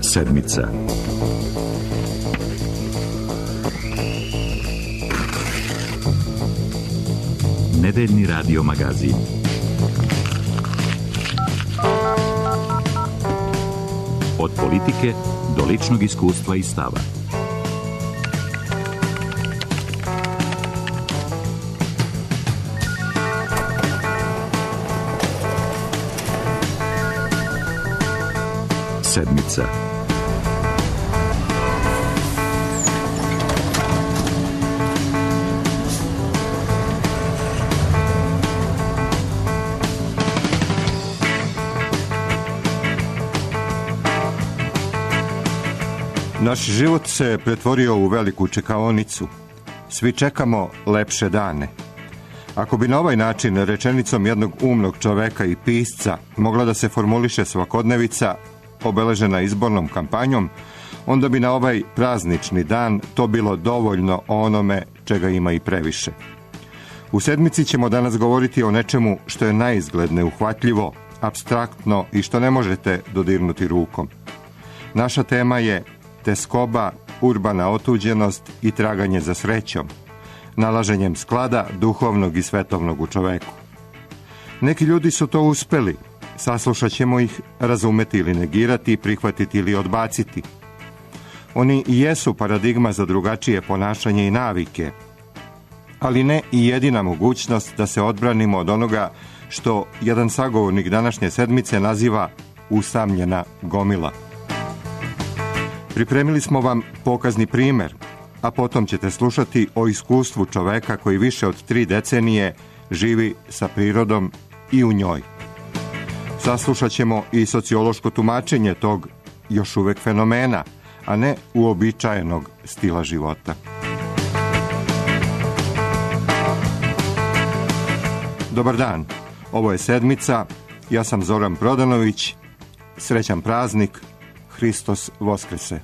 Sedmica. Nedeljni radio magazin. Od politike do ličnog iskustva i stava. Sedmica. Naš život se pretvorio u veliku čekaonicu. Svi čekamo lepše dane. Ako bi na ovaj način rečenicom jednog umnog čoveka i pisca mogla da se formuliše svakodnevica obeležena izbornom kampanjom, onda bi na ovaj praznični dan to bilo dovoljno onome čega ima i previše. U sedmici ćemo danas govoriti o nečemu što je naizgled neuhvatljivo, apstraktno i što ne možete dodirnuti rukom. Naša tema je teskoba, urbana otuđenost i traganje za srećom, nalaženjem sklada duhovnog i svetovnog u čoveku. Neki ljudi su to uspeli, saslušat ćemo ih, razumeti ili negirati, prihvatiti ili odbaciti. Oni i jesu paradigma za drugačije ponašanje i navike, ali ne i jedina mogućnost da se odbranimo od onoga što jedan sagovornik današnje sedmice naziva usamljena gomila. Pripremili smo vam pokazni primer, a potom ćete slušati o iskustvu čoveka koji više od 3 decenije živi sa prirodom i u njoj. Saslušat ćemo i sociološko tumačenje tog još uvek fenomena, a ne uobičajenog stila života. Dobar dan, ovo je Sedmica, ja sam Zoran Prodanović, srećan praznik, Hristos Voskrese.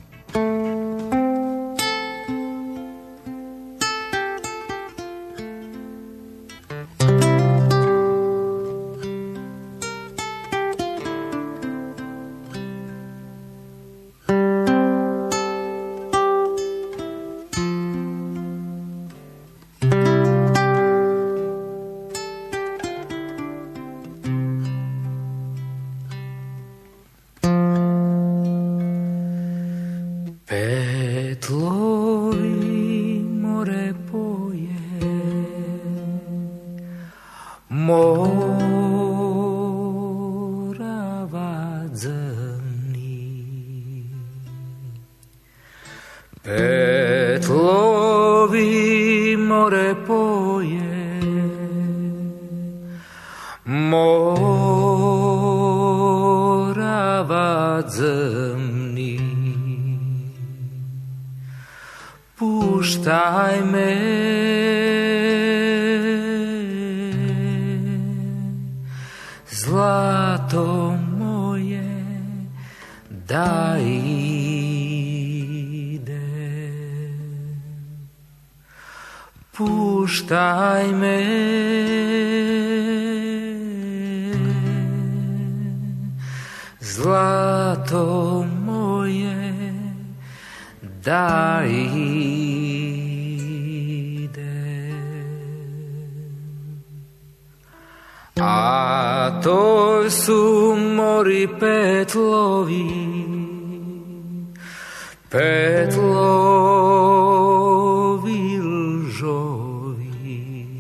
Petlovi more poje, Morava zemni, puštaj me, zlato moje, da puštaj me, zlato moje, da idem. A to su mori petlovi, petlovi lžovi.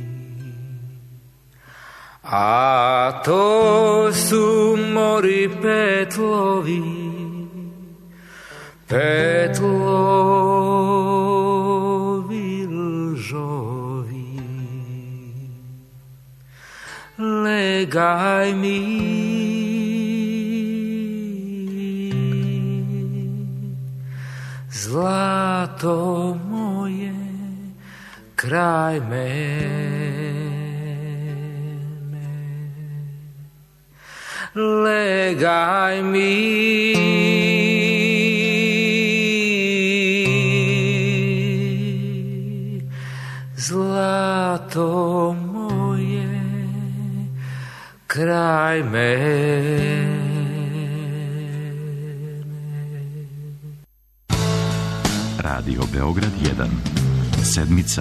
A to su mori petlovi, petlovi lžovi. Legaj mi, zlato moje, kraj mene. Legaj mi, zlato moje, kraj mene. Radio Beograd 1. Sedmica.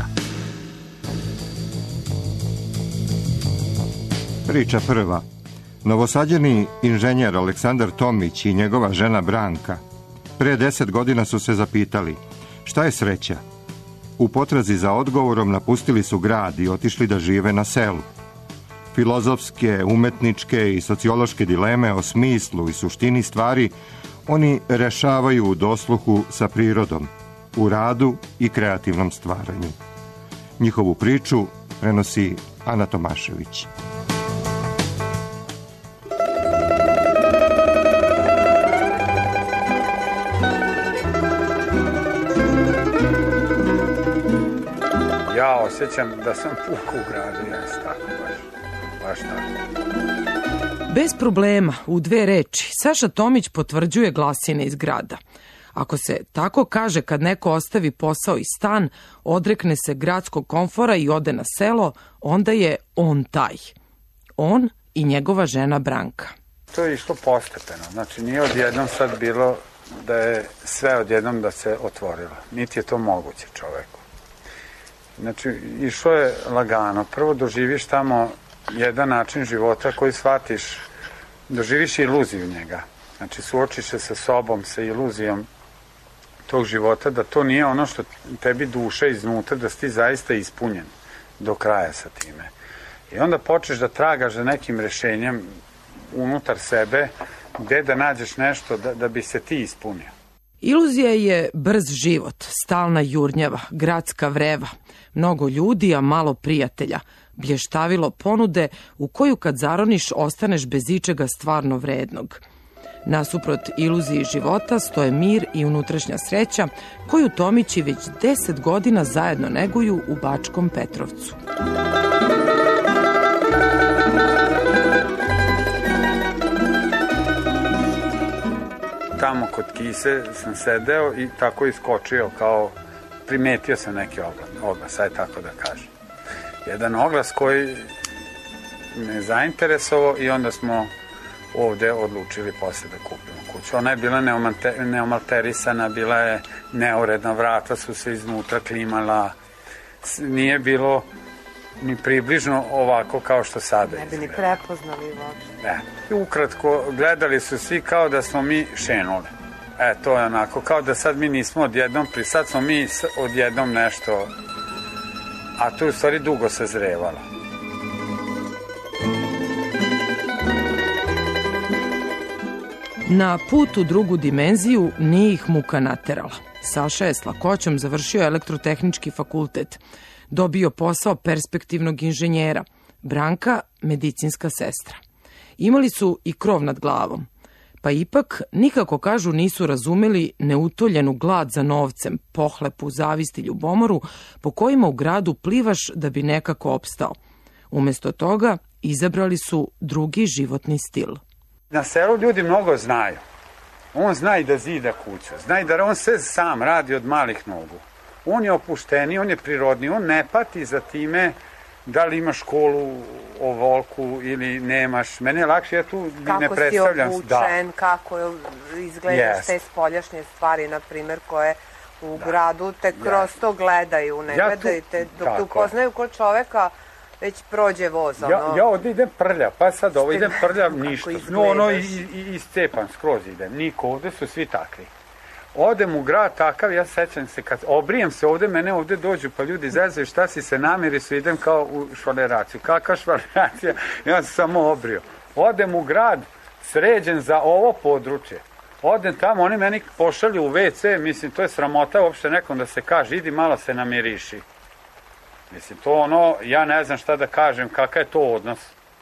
Priča prva. Novosađeni inženjer Aleksandar Tomić i njegova žena Branka pre 10 godina su se zapitali šta je sreća. U potrazi za odgovorom napustili su grad i otišli da žive na selu. Filozofske, umetničke i sociološke dileme o smislu i suštini stvari oni rešavaju u dosluhu sa prirodom, u radu i kreativnom stvaranju. Njihovu priču prenosi Ana Tomašević. Ja osjećam da sam pukao u gradu, jes tako, baš tako. Bez problema, u 2 reči, Saša Tomić potvrđuje glasine iz grada. Ako se tako kaže kad neko ostavi posao i stan, odrekne se gradskog komfora i ode na selo, onda je on taj. On i njegova žena Branka. To je išlo postepeno, znači nije odjednom sad bilo da je sve odjednom da se otvorilo. Niti je to moguće čoveku. Znači, išlo je lagano. Prvo doživiš tamo jedan način života koji shvatiš, doživiš iluziju njega. Znači, suočiš se sa sobom, sa iluzijom tog života, da to nije ono što tebi duša iznutra, da si ti zaista ispunjen do kraja sa time. I onda počneš da tragaš za nekim rešenjem unutar sebe, gde da nađeš nešto da bi se ti ispunio. Iluzija je brz život, stalna jurnjava, gradska vreva, mnogo ljudi, a malo prijatelja, blještavilo ponude u koju kad zaroniš ostaneš bez ičega stvarno vrednog. Nasuprot iluziji života stoje mir i unutrašnja sreća koju Tomići već 10 godina zajedno neguju u Bačkom Petrovcu. Tamo kod Kise sam sedeo i tako iskočio, kao primetio sam neki oglas, aj tako da kažem. Jedan oglas koji me zainteresovao i onda smo ovde odlučili posle da kupimo kuću. Ona je bila neomalterisana, bila je neuredna, vrata su se iznutra klimala, nije bilo ni približno ovako kao što sada izgleda. Ne bi ni prepoznali uopšte. Ne. Ukratko, gledali su svi kao da smo mi šenuli. To je onako, kao da sad mi nismo odjednom, sad smo mi odjednom nešto, a to je u stvari dugo sazrevalo. Na put u drugu dimenziju nije ih muka naterala. Saša je s lakoćom završio elektrotehnički fakultet. Dobio posao perspektivnog inženjera. Branka, medicinska sestra. Imali su i krov nad glavom. Pa ipak, nikako kažu, nisu razumeli neutoljenu glad za novcem, pohlepu, zavist i ljubomoru po kojima u gradu plivaš da bi nekako opstao. Umesto toga, izabrali su drugi životni stil. Na selu ljudi mnogo znaju. On zna i da zida kuću, zna i da on sve sam radi od malih nogu. On je opušteniji, on je prirodniji, on ne pati za time da li imaš školu ovolku ili nemaš. Mene je lakše, ja tu ne predstavljam. Kako si obučen, kako izgledaš te spoljašnje stvari, na primjer, koje u gradu te kroz to gledaju, ne gledaju te, dok te upoznaju kod čoveka, već prođe voz. Ja ovdje idem prljav, pa sad ovo idem prljav, ništa. Ono i iscepan, skroz idem. Niko, ovdje su svi takvi. Odem u grad takav, ja sećam se, kad obrijem se ovde, mene ovde dođu, pa ljudi zezaju šta si se namiri su, idem kao u švaleraciju. Kakva švaleracija? Ja sam samo obrio. Odem u grad, sređen za ovo područje. Odem tamo, oni meni pošalju u WC, mislim, to je sramota uopšte nekom da se kaže, idi malo se namiriši. Mislim, to ono, ja ne znam šta da kažem, kakav je to odnos.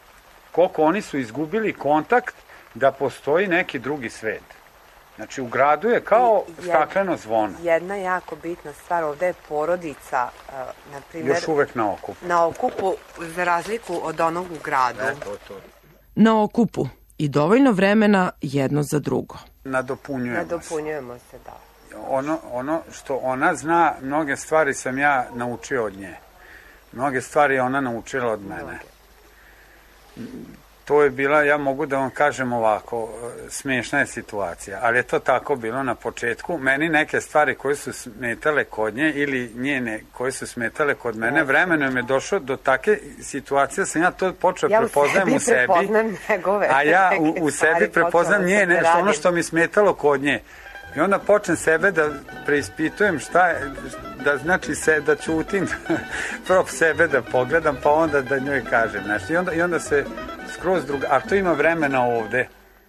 Koliko oni su izgubili kontakt da postoji neki drugi svet. Znači, u gradu je kao stakleno zvono. Jedna jako bitna stvar, ovde je porodica, na primjer... Još uvek na okupu. Na okupu, za razliku od onog u gradu. To. Na okupu i dovoljno vremena jedno za drugo. Nadopunjujemo se, da. Ono što ona zna, mnoge stvari sam ja naučio od nje. Mnoge stvari je ona naučila od mene. to je bila, ja mogu da vam kažem ovako, smiješna je situacija, ali je to tako bilo na početku. Meni neke stvari koje su smetale kod nje ili njene koje su smetale kod mene, vremenom je došlo do take situacije, sam ja to počeo prepoznajem u sebi, a ja u sebi prepoznam njene, ono što mi smetalo kod nje. I onda počnem sebe da preispitujem šta je, da znači da ćutim, prvo sebe da pogledam, pa onda da njoj kažem nešto. I onda se skroz druga, a to ima vremena ovde.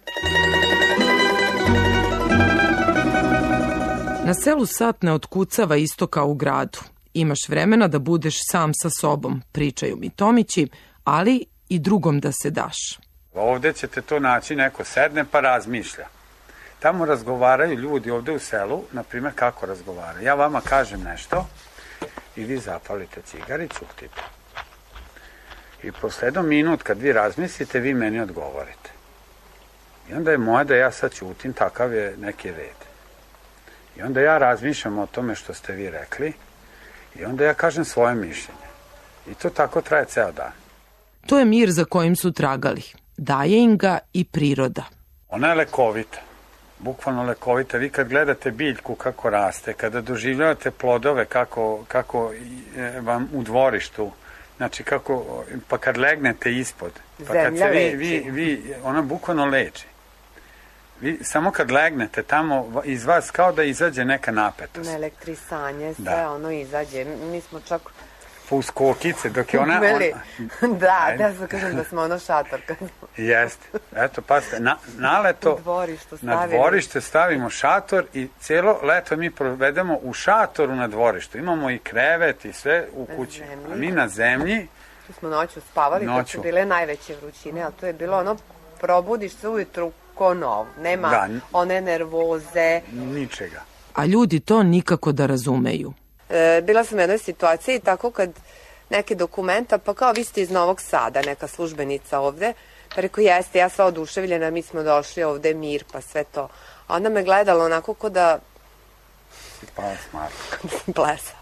Na selu sat ne otkucava isto kao u gradu. Imaš vremena da budeš sam sa sobom, pričaju mi Tomići, ali i drugom da se daš. Ovde ćete to naći, neko sedne pa razmišlja. Tamo razgovaraju ljudi ovde u selu, na primjer kako razgovaraju. Ja vama kažem nešto i vi zapalite cigar i ćutite. I posle jednom minut kad vi razmislite, vi meni odgovorite. I onda je moja da ja sad ćutim, takav je neki red. I onda ja razmišljam o tome što ste vi rekli i onda ja kažem svoje mišljenje. I to tako traje ceo dan. To je mir za kojim su tragali. Daje im ga i priroda. Ona je lekovita. Bukvalno lekovita. Vi kad gledate biljku kako raste, kada doživljavate plodove kako vam u dvorištu, znači kako, pa kad legnete ispod, pa kad se ona bukvalno leči. Vi samo kad legnete tamo, iz vas kao da izađe neka napetost. Elektrisanje, sve ono izađe. Mi smo čak... Po uskokice, dok je ona... Da se kažem da smo ono šator. Jeste. Eto, pazite, na leto na dvorište stavimo šator i cijelo leto mi provedemo u šatoru na dvorištu. Imamo i krevet i sve u kući. A mi na zemlji... Tu smo noću spavali, kad su bile najveće vrućine, ali to je bilo ono, probudiš se ujutru ko nov. Nema one nervoze. Ničega. A ljudi to nikako da razumeju. Bila sam u jednoj situaciji tako kad neke dokumenta, pa kao vi ste iz Novog Sada, neka službenica ovde, pa rekao jeste, ja sva oduševljena, mi smo došli ovde, mir, pa sve to. A onda me gledala onako ko da... Pa smart. Blesava.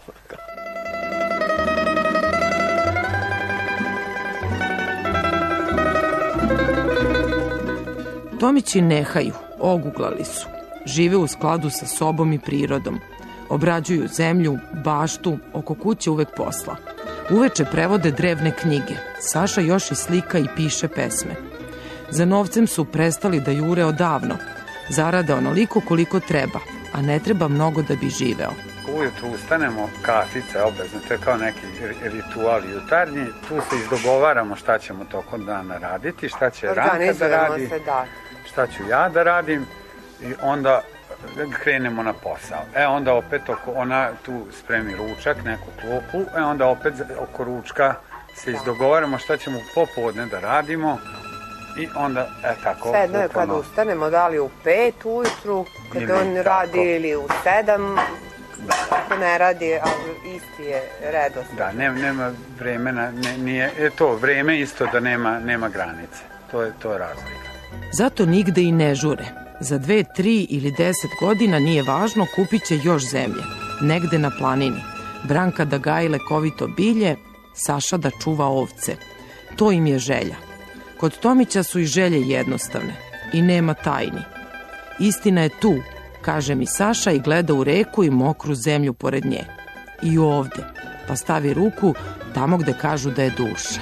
Tomići nehaju, oguglali su. Žive u skladu sa sobom i prirodom. Obrađuju zemlju, baštu, oko kuće uvek posla. Uveče prevode drevne knjige. Saša još i slika i piše pesme. Za novcem su prestali da jure odavno. Zarade onoliko koliko treba, a ne treba mnogo da bi živeo. Ujutru ustanemo, kafica je obvezno, to je kao neki ritual jutarnji. Tu se izdogovaramo šta ćemo tokom dana raditi, šta će Ranka da radi, šta ću ja da radim i onda krenemo na posao. Onda opet ona tu spremi ručak, neku klupu, onda opet oko ručka se izdogovaramo šta ćemo popodne da radimo i onda tako. Sve jedno je kad ustanemo, da li u 5 ujutru, kad on radi ili u 7, ako ne radi, ali isti je redost. Da, nema vremena, nije to vreme isto da nema granice. To je razlika. Zato nigde i ne žure. Za 2, 3 ili 10 godina nije važno, kupit će još zemlje. Negde na planini. Branka da gaji lekovito bilje, Saša da čuva ovce. To im je želja. Kod Tomića su i želje jednostavne. I nema tajni. Istina je tu, kaže mi Saša i gleda u reku i mokru zemlju pored nje. I ovde, pa stavi ruku tamo gde kažu da je duša.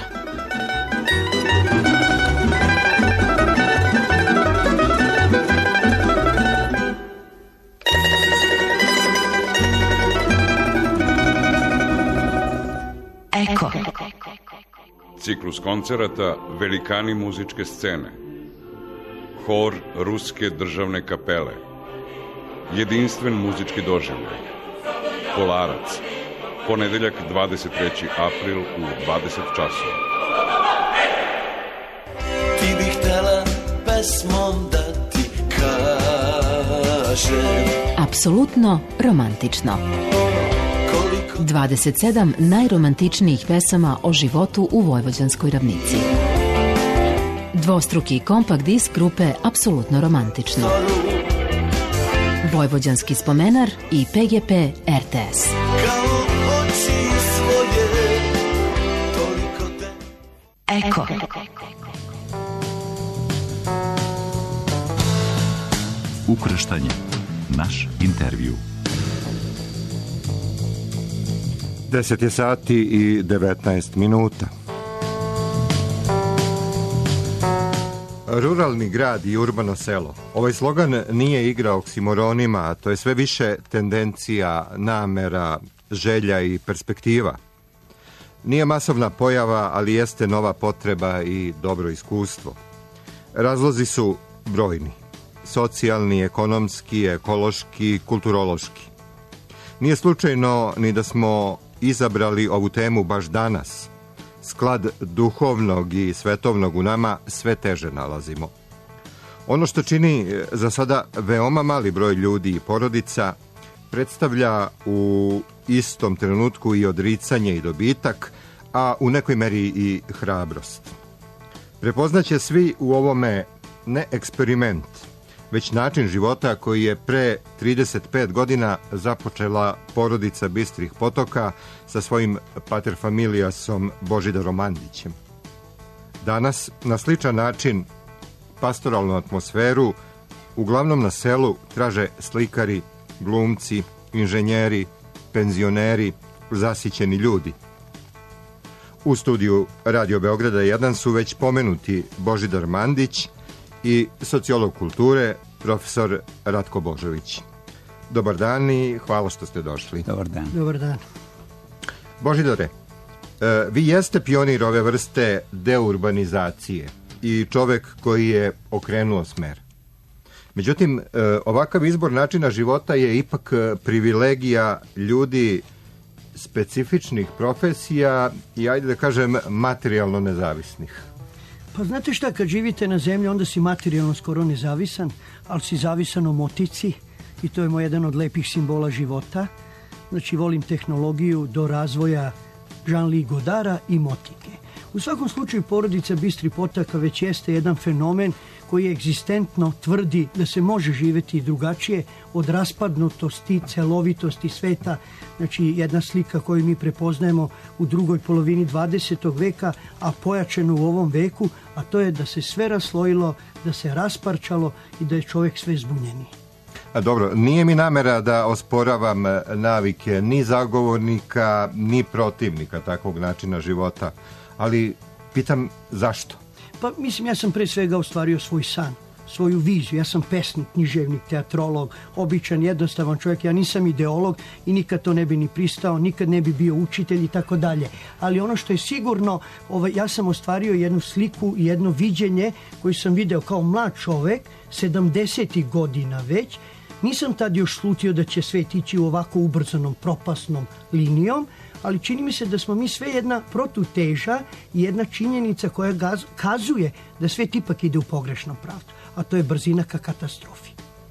Eko. Ciklus koncerata Velikani muzičke scene. Hor Ruske državne kapele. Jedinstven muzički doživljaj. Kolarac. Ponedeljak 23. april u 20 časova. Ti bih htela pesmom da ti kažem. Apsolutno romantično. 27 najromantičnijih pesama o životu u Vojvođanskoj ravnici. Dvostruki kompakt disk grupe Apsolutno romantično. Vojvođanski spomenar i PGP RTS. Eko. Ukrštanje. Naš intervju. 10 je sati i 19 minuta. Ruralni grad i urbano selo. Ovaj slogan nije igra oksimoronima, to je sve više tendencija, namera, želja i perspektiva. Nije masovna pojava, ali jeste nova potreba i dobro iskustvo. Razlozi su brojni. Socijalni, ekonomski, ekološki, kulturološki. Nije slučajno ni da smo izabrali ovu temu baš danas. Sklad duhovnog i svetovnog u nama sve teže nalazimo. Ono što čini za sada veoma mali broj ljudi i porodica predstavlja u istom trenutku i odricanje i dobitak, a u nekoj meri i hrabrost. Prepoznaće svi u ovome ne eksperiment, već način života koji je pre 35 godina započela porodica Bistrih Potoka sa svojim paterfamilijasom Božidarom Mandićem. Danas, na sličan način, pastoralnu atmosferu, uglavnom na selu traže slikari, glumci, inženjeri, penzioneri, zasićeni ljudi. U studiju Radio Beograda 1 su već pomenuti Božidar Mandić i sociolog kulture, profesor Ratko Božović. Dobar dan i hvala što ste došli. Dobar dan. Dobar dan. Božidare, vi jeste pionir ove vrste deurbanizacije i čovek koji je okrenuo smer. Međutim, ovakav izbor načina života je ipak privilegija ljudi specifičnih profesija i, ajde da kažem, materijalno nezavisnih. Pa znate šta, kad živite na zemlji, onda si materijalno skoro nezavisan, ali si zavisan o motici i to je moj jedan od lepih simbola života. Znači, volim tehnologiju do razvoja Jean-Louis Godara i motike. U svakom slučaju, porodica Bistrih Potaka već jeste jedan fenomen koji egzistentno tvrdi da se može živjeti drugačije od raspadnutosti, celovitosti sveta. Znači, jedna slika koju mi prepoznajemo u drugoj polovini 20. veka, a pojačeno u ovom veku, a to je da se sve raslojilo, da se rasparčalo i da je čovjek sve zbunjeniji. A dobro, nije mi namera da osporavam navike ni zagovornika, ni protivnika takvog načina života, ali pitam zašto? Pa mislim, ja sam pre svega ostvario svoj san, svoju viziju. Ja sam pesnik, književnik, teatrolog, običan, jednostavan čovjek. Ja nisam ideolog i nikad to ne bi ni pristao, nikad ne bi bio učitelj i tako dalje. Ali ono što je sigurno, ja sam ostvario jednu sliku i jedno viđenje koju sam video kao mlad čovjek, 70. godina već. Nisam tad još slutio da će svet ići u ovako ubrzanom, propasnom linijom, ali čini mi se da smo mi sve jedna protuteža i jedna činjenica koja kazuje da svet ipak ide u pogrešnom pravcu, a to je brzina ka katastrofi.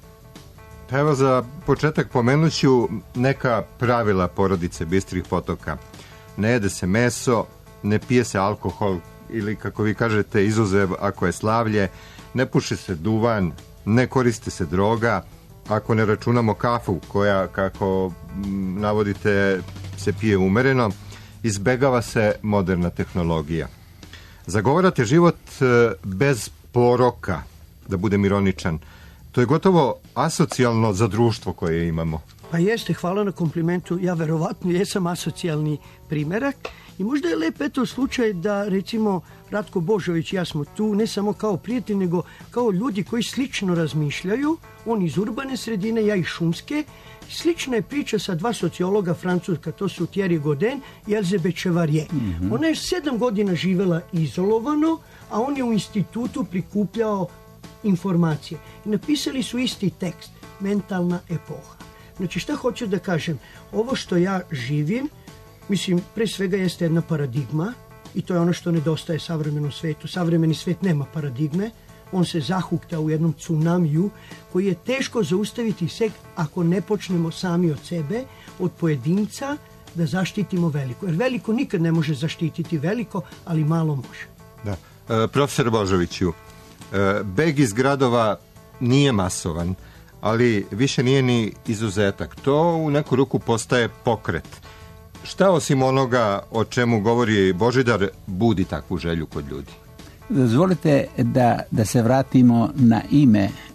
Evo, za početak pomenuću neka pravila porodice Bistrih Potoka. Ne jede se meso, ne pije se alkohol ili, kako vi kažete, izuzev ako je slavlje, ne puši se duvan, ne koriste se droga, ako ne računamo kafu koja, kako navodite, se pije umereno, izbegava se moderna tehnologija. Zagovarate život bez poroka, da budem ironičan. To je gotovo asocijalno za društvo koje imamo. Pa jeste, hvala na komplimentu. Ja verovatno jesam asocijalni primerak i možda je lep eto slučaj da, recimo, Ratko Božović i ja smo tu ne samo kao prijatelji, nego kao ljudi koji slično razmišljaju, on iz urbane sredine, ja iz šumske. Slična je priča sa dva sociologa francuska, to su Thierry Godin i Elizabeth Chevalier. Ona je 7 godina živela izolovano, a on je u institutu prikupljao informacije. I napisali su isti tekst, mentalna epoha. Znači, šta hoću da kažem? Ovo što ja živim, mislim, pre svega jeste jedna paradigma i to je ono što nedostaje savremenom svetu. Savremeni svet nema paradigme, on se zahukta u jednom tsunamiju koji je teško zaustaviti sve ako ne počnemo sami od sebe, od pojedinca, da zaštitimo veliko. Jer veliko nikad ne može zaštititi veliko, ali malo može. Da. Profesor Božoviću, beg iz gradova nije masovan, ali više nije ni izuzetak. To u neku ruku postaje pokret. Šta osim onoga o čemu govori Božidar budi takvu želju kod ljudi? Dozvolite da se vratimo na ime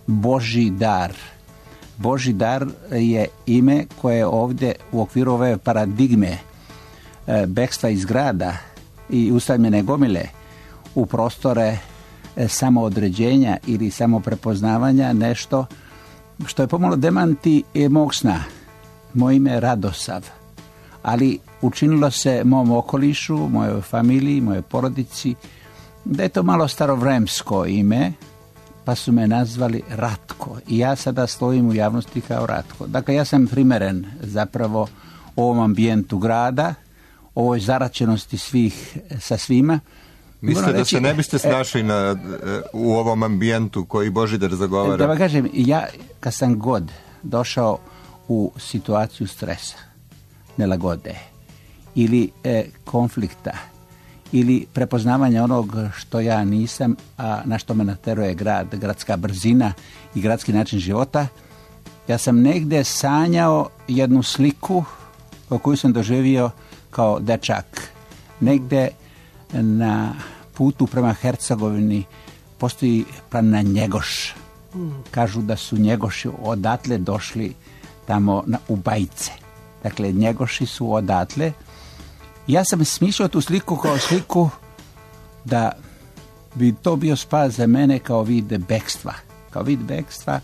Božji dar. Božji dar je ime koje ovdje u okviru ove paradigme bekstva iz grada i usamljene gomile u prostore samoodređenja ili samoprepoznavanja nešto što je pomalo demanti mog sna. Moje ime je Radosav, ali učinilo se mom okolišu, mojoj familiji, mojoj porodici, da je to malo starovremsko ime, pa su me nazvali Ratko. I ja sada stojim u javnosti kao Ratko. Dakle, ja sam primeren zapravo ovom ambijentu grada, ovoj zaračenosti svih sa svima. Mislite da se ne biste snašli u ovom ambijentu koji Božidar zagovara? Da vam kažem, ja kad sam god došao u situaciju stresa, nelagode ili konflikta ili prepoznavanja onog što ja nisam, a na što me nateruje grad, gradska brzina i gradski način života, ja sam negdje sanjao jednu sliku koju sam doživio kao dečak. Negdje na putu prema Hercegovini postoji planina Njegoš. Kažu da su Njegoši odatle došli tamo u Bajce. Dakle, Njegoši su odatle. Ja sam smišljao tu sliku kao sliku da bi to bio spas za mene kao vid bekstva. Kao vid bekstva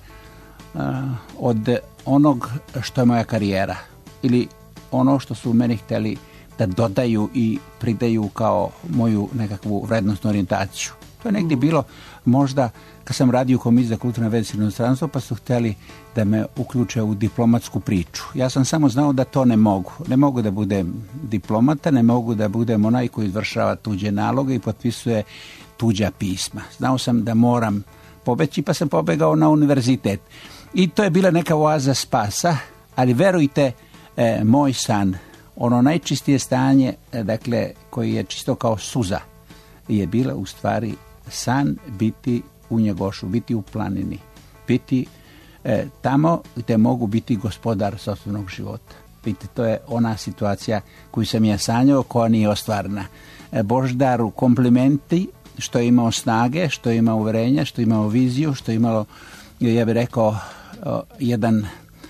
od onog što je moja karijera. Ili ono što su meni htjeli da dodaju i pridaju kao moju nekakvu vrednostnu orijentaciju. To je negdje bilo možda kad sam radio u Komisiji za kulturne veze i inostranstvo, pa su htjeli da me uključe u diplomatsku priču. Ja sam samo znao da to ne mogu. Ne mogu da budem diplomata, ne mogu da budem onaj koji izvršava tuđe naloge i potpisuje tuđa pisma. Znao sam da moram pobeći, pa sam pobegao na univerzitet. I to je bila neka oaza spasa, ali verujte, moj san, ono najčistije stanje, dakle, koji je čisto kao suza, je bila u stvari san biti u Njegošu, biti u planini, biti tamo gdje mogu biti gospodar sopstvenog života. Vidite, to je ona situacija koju sam ja sanjao, koja nije ostvarena. Boždaru komplimenti što je imao snage, što je imao uverenja, što je imao viziju, što je imalo, ja bih rekao, jedan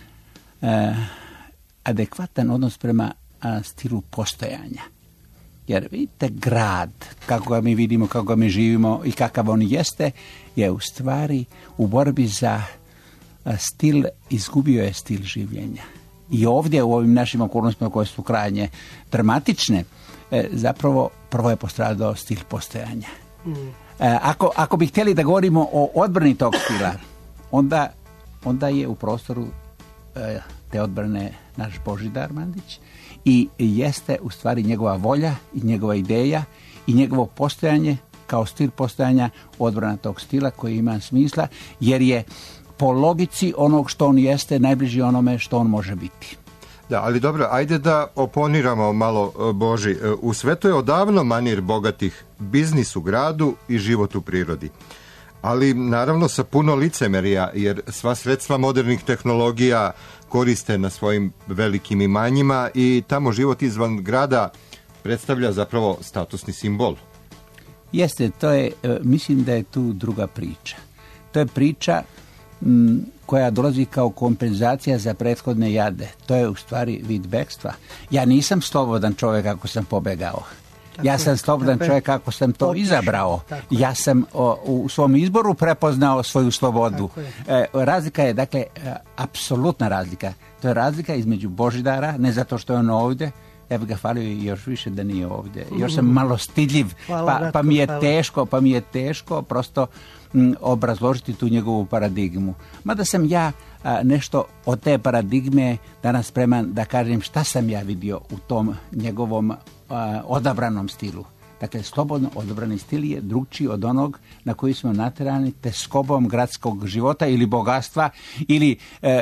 adekvatan odnos prema stilu postojanja. Jer vidite, grad, kako ga mi vidimo, kako ga mi živimo i kakav on jeste, je u stvari u borbi za stil, izgubio je stil življenja. I ovdje u ovim našim okolnostima koje su krajnje dramatične, zapravo prvo je postradao stil postojanja. Ako bi htjeli da govorimo o odbrani tog stila, onda je u prostoru te odbrane naš Božidar Mandić i jeste u stvari njegova volja i njegova ideja i njegovo postojanje kao stil postojanja odbrana tog stila koji ima smisla, jer je po logici onog što on jeste najbliži onome što on može biti. Da, ali dobro, ajde da oponiramo malo, Boži. U svetu je odavno manir bogatih biznis u gradu i život u prirodi. Ali naravno sa puno licemerja, jer sva sredstva modernih tehnologija koriste na svojim velikim imanjima i tamo život izvan grada predstavlja zapravo statusni simbol. Jeste, to je, mislim da je tu druga priča. To je priča koja dolazi kao kompenzacija za prethodne jade. To je u stvari vid bekstva. Ja nisam slobodan čovjek ako sam pobegao. Ja sam slobodan čovjek kako sam to izabrao. Ja sam u svom izboru prepoznao svoju slobodu. Razlika je, dakle, apsolutna razlika. To je razlika između Božidara, ne zato što je on ovdje, ja bih ga falio još više da nije ovdje. Još sam malo stidljiv, pa mi je teško prosto obrazložiti tu njegovu paradigmu. Mada sam ja nešto od te paradigme danas spreman da kažem šta sam ja vidio u tom njegovom odabranom stilu. Dakle, slobodno odabrani stil je drugčiji od onog na koji smo naterani teskobom gradskog života ili bogatstva ili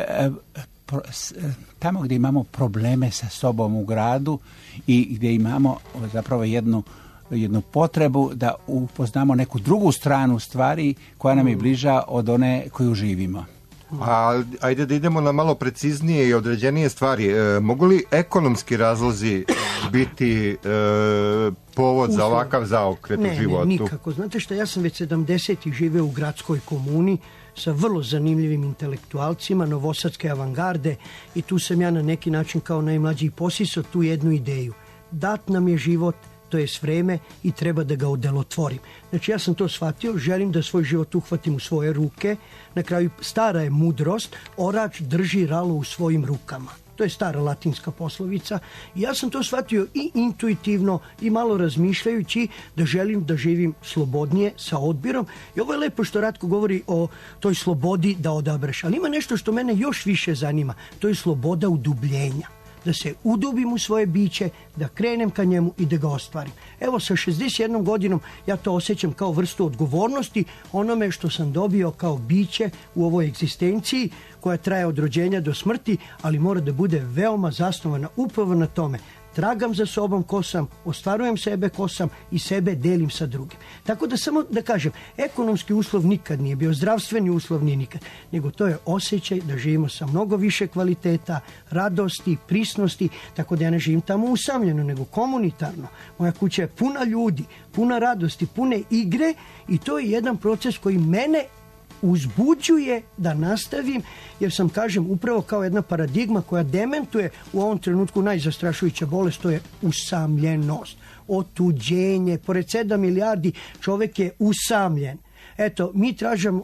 tamo gdje imamo probleme sa sobom u gradu i gdje imamo zapravo jednu potrebu da upoznamo neku drugu stranu stvari koja nam je bliža od one koju živimo. Ajde da idemo na malo preciznije i određenije stvari. Mogu li ekonomski razlozi biti povod za ovakav zaokret u životu? Ne, nikako. Znate što, ja sam već 70-ih živeo u gradskoj komuni sa vrlo zanimljivim intelektualcima novosadske avangarde i tu sam ja na neki način kao najmlađi posisao tu jednu ideju. Dat nam je život, to je vreme i treba da ga odelotvorim. Znači ja sam to shvatio, želim da svoj život uhvatim u svoje ruke. Na kraju stara je mudrost, orač drži ralo u svojim rukama. To je stara latinska poslovica. I ja sam to shvatio i intuitivno i malo razmišljajući da želim da živim slobodnije sa odbirom. I ovo je lepo što Ratko govori o toj slobodi da odabereš. Ali ima nešto što mene još više zanima. To je sloboda udubljenja. Da se udubim u svoje biće, da krenem ka njemu i da ga ostvarim. Evo, sa 61 godinom ja to osjećam kao vrstu odgovornosti onome što sam dobio kao biće u ovoj egzistenciji koja traje od rođenja do smrti, ali mora da bude veoma zasnovana upravo na tome. Tragam za sobom ko sam, ostvarujem sebe ko sam i sebe delim sa drugim. Tako da samo da kažem, ekonomski uslov nikad nije bio, zdravstveni uslov nije nikad, nego to je osjećaj da živimo sa mnogo više kvaliteta, radosti, prisnosti, tako da ja ne živim tamo usamljeno, nego komunitarno. Moja kuća je puna ljudi, puna radosti, pune igre i to je jedan proces koji mene uzbuđuje da nastavim, jer sam, kažem, upravo kao jedna paradigma koja dementuje u ovom trenutku najzastrašujuća bolest, to je usamljenost, otuđenje. Pored 7 milijardi čovjek je usamljen. Eto, mi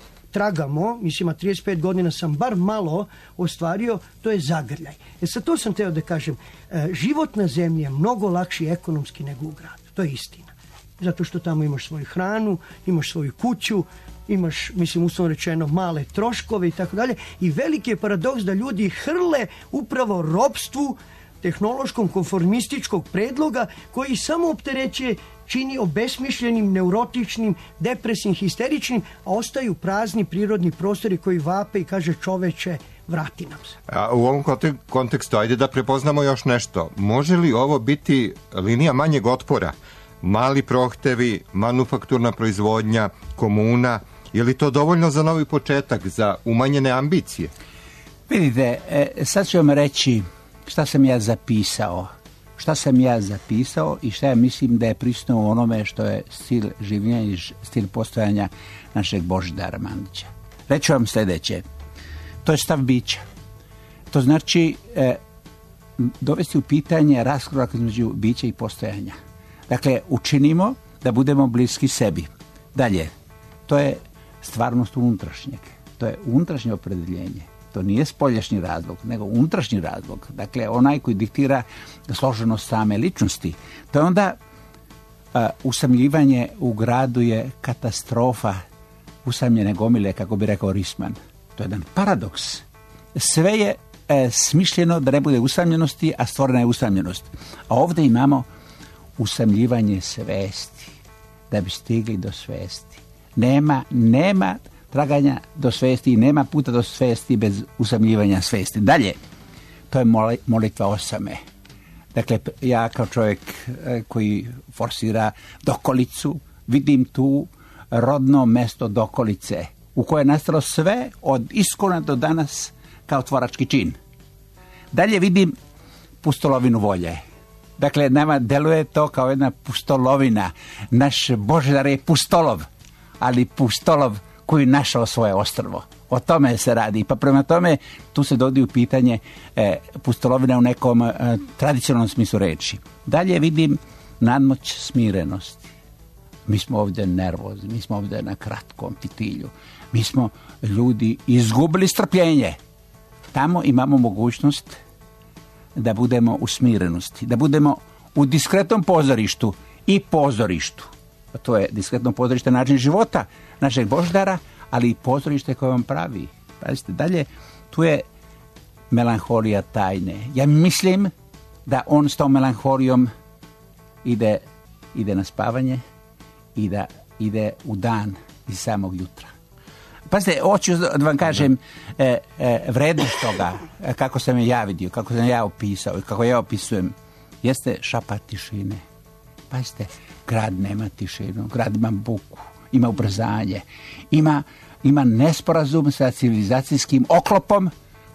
tragamo, mislim, 35 godina sam bar malo ostvario, to je zagrljaj. Sad to sam teo da kažem, život na zemlji je mnogo lakši ekonomski nego u gradu, to je istina. Zato što tamo imaš svoju hranu, imaš svoju kuću, imaš, mislim, uslovno rečeno, male troškove i tako dalje. I veliki je paradoks da ljudi hrle upravo ropstvu tehnološkom konformističkog predloga koji samo opterećuje, čini obesmišljenim, neurotičnim, depresivnim, histeričnim, a ostaju prazni prirodni prostori koji vape i kaže čoveče, vrati nam se. A u ovom kontekstu, ajde da prepoznamo još nešto. Može li ovo biti linija manjeg otpora? Mali prohtevi, manufakturna proizvodnja, komuna, je li to dovoljno za novi početak, za umanjene ambicije? Vidite, sad ću vam reći šta sam ja zapisao i šta ja mislim da je prisutno u onome što je stil življenja i stil postojanja našeg Božidara Mandića. Reću vam sljedeće, to je stav bića. To znači dovesti u pitanje raskorak između bića i postojanja. Dakle, učinimo da budemo bliski sebi. Dalje, to je stvarnost unutrašnjeg. To je unutrašnje opredjeljenje. To nije spoljašnji razlog, nego unutrašnji razlog. Dakle, onaj koji diktira složenost same ličnosti. To je onda usamljivanje u gradu je katastrofa usamljene gomile, kako bi rekao Risman. To je jedan paradoks. Sve je smišljeno da ne bude usamljenosti, a stvorena je usamljenost. A ovdje imamo usamljivanje svesti, da bi stigli do svesti. Nema traganja do svesti i nema puta do svesti bez usamljivanja svesti. Dalje, to je molitva osame. Dakle, ja kao čovjek koji forsira dokolicu, vidim tu rodno mesto dokolice, u koje je nastalo sve od iskona do danas kao tvorački čin. Dalje vidim pustolovinu volje. Dakle, nama deluje to kao jedna pustolovina. Naš Božidar je pustolov, ali pustolov koji je našao svoje ostrvo. O tome se radi. Pa prema tome, tu se dovodi u pitanje pustolovina u nekom tradicionalnom smislu reči. Dalje vidim nadmoć smirenosti. Mi smo ovdje nervozni, mi smo ovdje na kratkom fitilju. Mi smo ljudi izgubili strpljenje. Tamo imamo mogućnost da budemo u smirenosti, da budemo u diskretnom pozorištu i pozorištu. To je diskretno pozorište način života našeg Božidara, ali i pozorište koje vam pravi. Pazite, dalje, tu je melanholija tajne. Ja mislim da on s tom melanholijom ide na spavanje i da ide u dan iz samog jutra. Pazite, hoću da vam kažem vrednost toga, kako sam ja vidio, kako sam ja opisao i kako ja opisujem, jeste šapat tišine. Pazite, grad nema tišinu, grad ima buku, ima ubrzanje, ima nesporazum sa civilizacijskim oklopom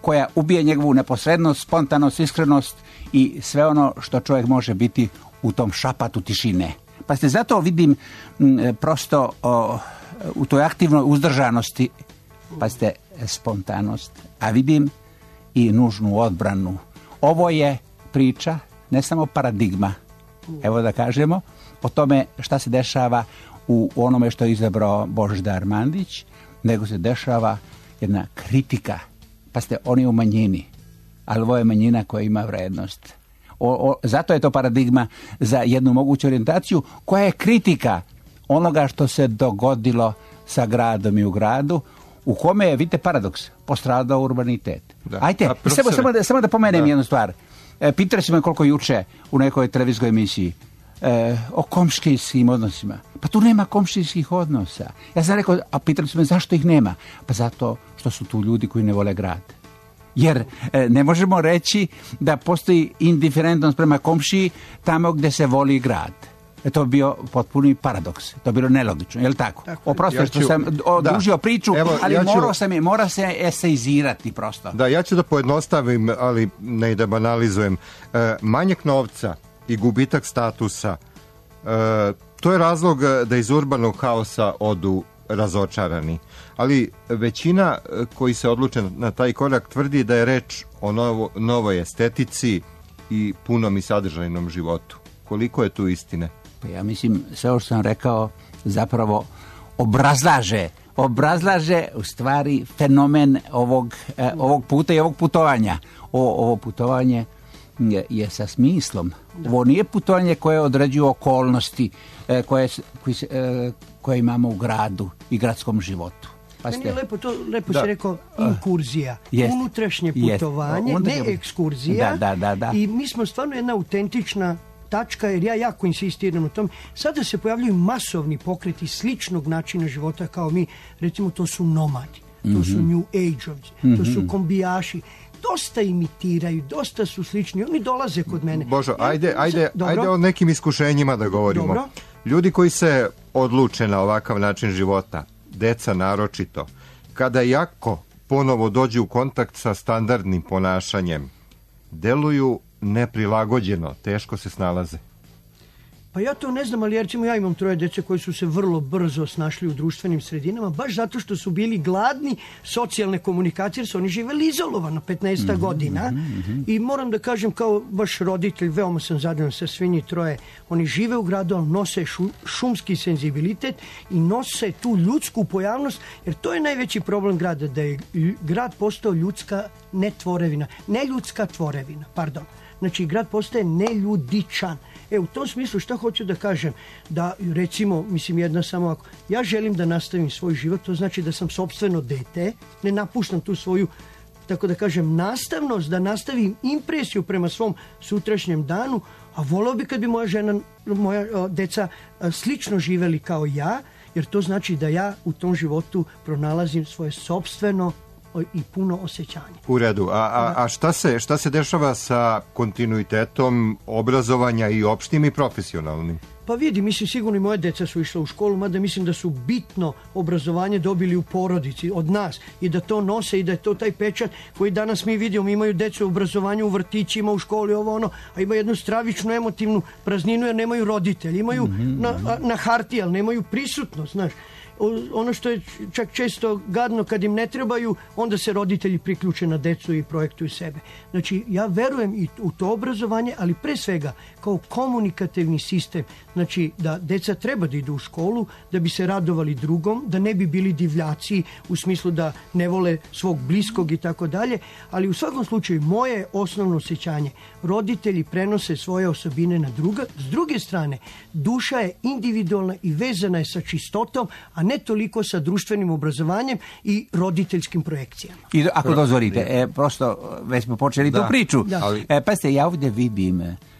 koja ubije njegovu neposrednost, spontanost, iskrenost i sve ono što čovjek može biti u tom šapatu tišine. Pa ste zato vidim prosto u toj aktivnoj uzdržanosti, pa ste spontanost, a vidim i nužnu odbranu. Ovo je priča, ne samo paradigma, evo da kažemo, o tome šta se dešava u onome što je izabrao Božidar Mandić, nego se dešava jedna kritika. Pa ste oni u manjini, ali ovo je manjina koja ima vrednost. Zato je to paradigma za jednu moguću orijentaciju koja je kritika onoga što se dogodilo sa gradom i u gradu, u kome je, vidite, paradoks, postradao urbanitet. Da. Ajte, samo da pomenem jednu stvar. Pitali smo me koliko juče u nekoj televizijskoj emisiji o komšijskim odnosima. Pa tu nema komšijskih odnosa. Ja sam rekao, a pitali smo me zašto ih nema? Pa zato što su tu ljudi koji ne vole grad. Jer ne možemo reći da postoji indiferentnost prema komšiji tamo gdje se voli grad. To bi bio potpuni paradoks. To bi bilo nelogično, je li tako? Oprosti što sam odužio priču, evo, ali mora se eseizirati prosto. Da, ja ću da pojednostavim, ali ne i da banalizujem. Manjak novca i gubitak statusa, to je razlog da iz urbanog haosa odu razočarani. Ali većina koji se odluče na taj korak tvrdi da je reč o novoj estetici i punom i sadržajnom životu. Koliko je tu istine? Pa ja mislim, sve što sam rekao zapravo obrazlaže u stvari fenomen ovog puta i ovog putovanja. Ovo putovanje je sa smislom. Ovo nije putovanje koje određuju okolnosti koje imamo u gradu i gradskom životu. Meni je lepo si rekao inkurzija, unutrašnje putovanje, ne ekskurzija. Da. I mi smo stvarno jedna autentična tačka, jer ja jako insistiram u tom. Sada se pojavljaju masovni pokreti sličnog načina života kao mi. Recimo, to su nomadi, to su new age-ovci, to su kombijaši. Dosta imitiraju, dosta su slični. Oni dolaze kod mene. Božo, ajde o nekim iskušenjima da govorimo. Dobro. Ljudi koji se odluče na ovakav način života, deca naročito, kada jako ponovo dođu u kontakt sa standardnim ponašanjem, deluju neprilagođeno, teško se snalaze. Pa ja to ne znam, ali recimo ja imam 3 djece koji su se vrlo brzo snašli u društvenim sredinama, baš zato što su bili gladni socijalne komunikacije, jer su oni živeli izolovano 15 godina. I moram da kažem, kao baš roditelj, veoma sam zadovoljan sa svi njih 3. Oni žive u gradu, ali nose šumski senzibilitet i nose tu ljudsku pojavnost, jer to je najveći problem grada, da je grad postao ljudska netvorevina, neljudska tvorevina, pardon. Znači, grad postaje neljudičan. U tom smislu šta hoću da kažem? Da, recimo, jedna samo ako ja želim da nastavim svoj život, to znači da sam sopstveno dete, ne napuštam tu svoju, tako da kažem, nastavnost, da nastavim impresiju prema svom sutrašnjem danu, a voleo bi kad bi moja deca slično živeli kao ja, jer to znači da ja u tom životu pronalazim svoje sopstveno i puno osjećanje. U redu. A šta se dešava sa kontinuitetom obrazovanja i opštim i profesionalnim? Pa vidi, sigurno i moje deca su išla u školu, mada mislim da su bitno obrazovanje dobili u porodici od nas i da to nose i da je to taj pečat koji danas mi vidimo. Imaju decu u obrazovanju u vrtićima, u školi, a ima jednu stravičnu emotivnu prazninu jer nemaju roditelji. Imaju na hartiji, ali nemaju prisutnost, znaš. Ono što je čak često gadno, kad im ne trebaju, onda se roditelji priključe na decu i projektuju sebe. Znači, ja verujem i u to obrazovanje, ali pre svega kao komunikativni sistem. Znači, da deca treba da idu u školu, da bi se radovali drugom, da ne bi bili divljaci u smislu da ne vole svog bliskog i tako dalje, ali u svakom slučaju moje osnovno osjećanje, roditelji prenose svoje osobine na druga. S druge strane, duša je individualna i vezana je sa čistotom, a ne toliko sa društvenim obrazovanjem i roditeljskim projekcijama. I ako dozvolite, prosto već smo počeli tu priču. Pazite, ja ovdje vidim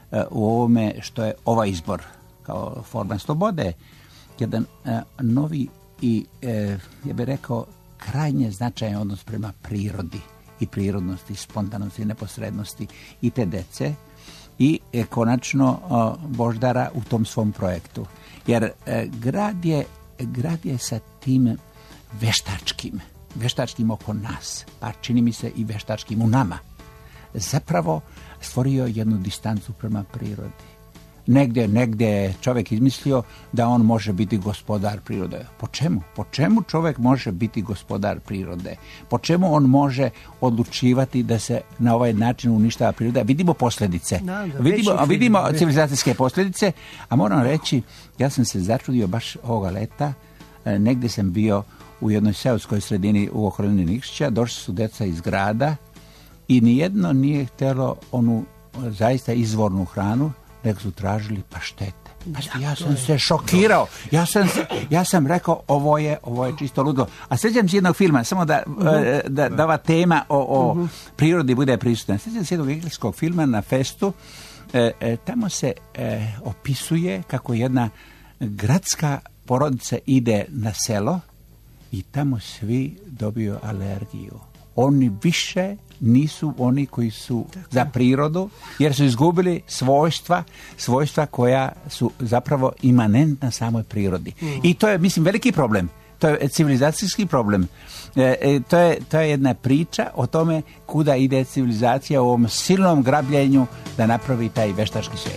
u ovome što je ovaj izbor kao forma slobode jedan novi i ja bih rekao krajnje značajan odnos prema prirodi i prirodnosti, spontanosti, neposrednosti i te dece i konačno Boždara u tom svom projektu. Jer grad je sa tim veštačkim veštačkim oko nas, pa čini mi se i veštačkim u nama, zapravo stvorio jednu distancu prema prirodi. Negdje je čovjek izmislio da on može biti gospodar prirode. Po čemu? Po čemu čovjek može biti gospodar prirode? Po čemu on može odlučivati da se na ovaj način uništava priroda? Vidimo posljedice. Vidimo civilizacijske posljedice, a moram reći, ja sam se začudio baš ovoga leta, negdje sam bio u jednoj seoskoj sredini u okolini Nikšića, došli su djeca iz grada i nijedno nije htjelo onu zaista izvornu hranu, nego su tražili paštete. Ja sam se šokirao. Ja sam rekao, ovo je čisto ludo. A sjećam se jednog filma, samo da ova tema o prirodi bude prisutna. Sjećam se jednog engleskog filma na festu. Tamo se opisuje kako jedna gradska porodica ide na selo i tamo svi dobiju alergiju. Oni više nisu oni koji su za prirodu, jer su izgubili svojstva koja su zapravo imanentna samoj prirodi. I to je, mislim, veliki problem. To je civilizacijski problem. To je jedna priča o tome kuda ide civilizacija u ovom silnom grabljenju da napravi taj veštački svijet.